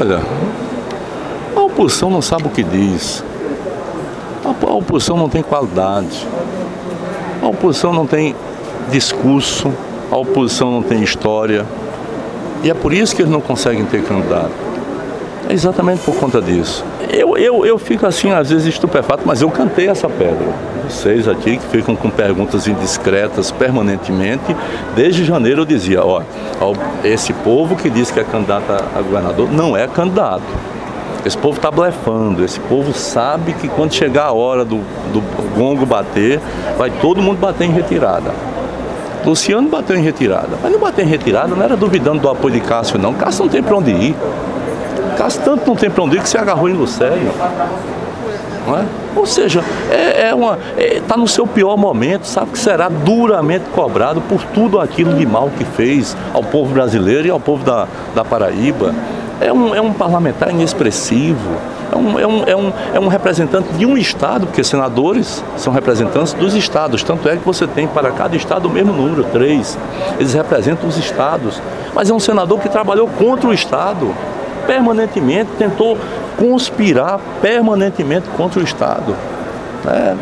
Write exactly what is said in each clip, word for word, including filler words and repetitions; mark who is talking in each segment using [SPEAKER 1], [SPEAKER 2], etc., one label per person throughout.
[SPEAKER 1] Olha, a oposição não sabe o que diz. A, a oposição não tem qualidade. A oposição não tem discurso. A oposição não tem história. E é por isso que eles não conseguem ter candidato. É exatamente por conta disso. Eu, eu, eu fico assim, às vezes, estupefato, mas eu cantei essa pedra. Vocês aqui que ficam com perguntas indiscretas permanentemente, desde janeiro eu dizia, ó, esse povo que diz que é candidato a governador não é candidato. Esse povo está blefando, esse povo sabe que quando chegar a hora do, do gongo bater, vai todo mundo bater em retirada. Luciano bateu em retirada, mas não bateu em retirada, não era duvidando do apoio de Cássio não. Cássio não tem para onde ir. Cássio tanto não tem para onde ir que se agarrou em Lucélio. Não é? Ou seja, é, é uma, é, tá no seu pior momento, sabe que será duramente cobrado por tudo aquilo de mal que fez ao povo brasileiro e ao povo da, da Paraíba. É um, é um parlamentar inexpressivo, é um, é, um, é, um, é um representante de um estado, porque senadores são representantes dos estados, tanto é que você tem para cada estado o mesmo número, três. Eles representam os estados, mas é um senador que trabalhou contra o estado, permanentemente, tentou conspirar permanentemente contra o estado, né?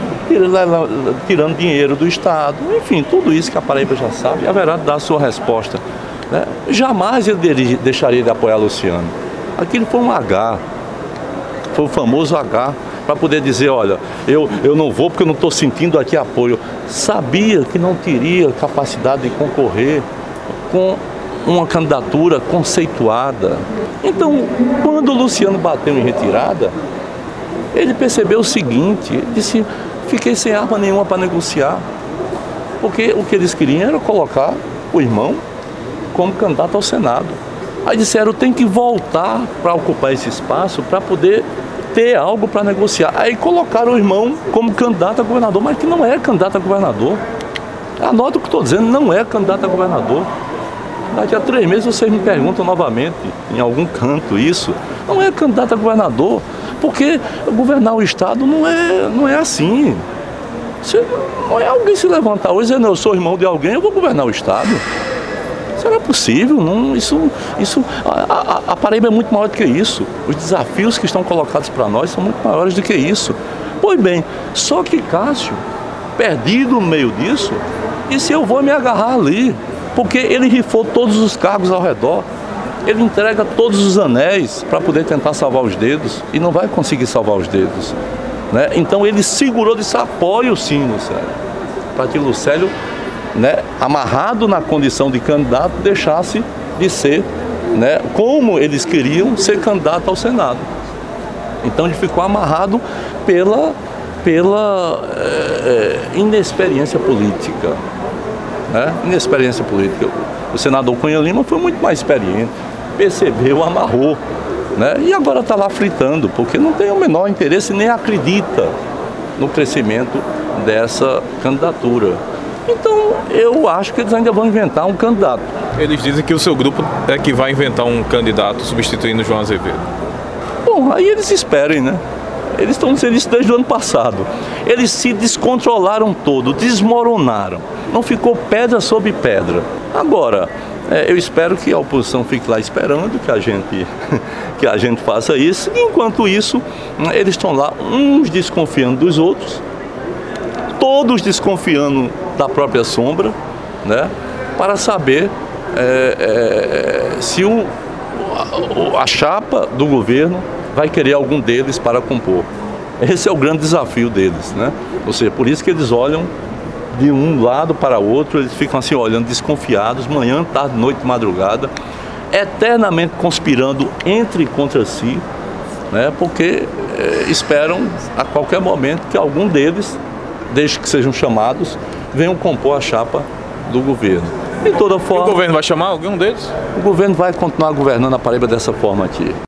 [SPEAKER 1] Tirando dinheiro do estado, enfim, tudo isso que a Paraíba já sabe, haverá de dar a sua resposta. Né? Jamais ele deixaria de apoiar Luciano. Aquilo foi um H, foi o famoso H, para poder dizer, olha, eu, eu não vou porque eu não estou sentindo aqui apoio. Sabia que não teria capacidade de concorrer com uma candidatura conceituada. Então, quando o Luciano bateu em retirada, ele percebeu o seguinte, ele disse, fiquei sem arma nenhuma para negociar, porque o que eles queriam era colocar o irmão como candidato ao Senado. Aí disseram, tem que voltar para ocupar esse espaço para poder ter algo para negociar. Aí colocaram o irmão como candidato a governador, mas que não é candidato a governador. Anota o que estou dizendo, não é candidato a governador. Daqui a três meses vocês me perguntam novamente, em algum canto isso, não é candidato a governador, porque governar o estado não é, não é assim. Se, não é alguém se levantar hoje e dizer, não, eu sou irmão de alguém, eu vou governar o estado. Será possível? Não, isso, isso, a, a, a Paraíba é muito maior do que isso. Os desafios que estão colocados para nós são muito maiores do que isso. Pois bem, só que Cássio, perdido no meio disso, disse, eu vou me agarrar ali, porque ele rifou todos os cargos ao redor. Ele entrega todos os anéis para poder tentar salvar os dedos e não vai conseguir salvar os dedos. Né? Então ele segurou desse apoio sim, Lucélio, para que Lucélio, né, amarrado na condição de candidato, deixasse de ser, né, como eles queriam, ser candidato ao Senado. Então ele ficou amarrado pela, pela é, inexperiência política. Né? Inexperiência política. O senador Cunha Lima foi muito mais experiente, percebeu, amarrou, né? E agora está lá fritando, porque não tem o menor interesse, nem acredita no crescimento dessa candidatura. Então, eu acho que eles ainda vão inventar um candidato.
[SPEAKER 2] Eles dizem que o seu grupo é que vai inventar um candidato substituindo João Azevedo.
[SPEAKER 1] Bom, aí eles esperem, né? Eles estão dizendo isso desde o ano passado. Eles se descontrolaram todo, desmoronaram. Não ficou pedra sobre pedra. Agora, é, eu espero que a oposição fique lá esperando que a gente, que a gente faça isso. Enquanto isso, eles estão lá, uns desconfiando dos outros, todos desconfiando da própria sombra, né, para saber é, é, se o, a, a chapa do governo vai querer algum deles para compor. Esse é o grande desafio deles, né? Ou seja, por isso que eles olham de um lado para o outro, eles ficam assim olhando desconfiados, manhã, tarde, noite, madrugada, eternamente conspirando entre e contra si, né? Porque é, esperam a qualquer momento que algum deles, desde que sejam chamados, venham compor a chapa do governo. De toda forma,
[SPEAKER 2] e o governo vai chamar algum deles?
[SPEAKER 1] O governo vai continuar governando a Paraíba dessa forma aqui.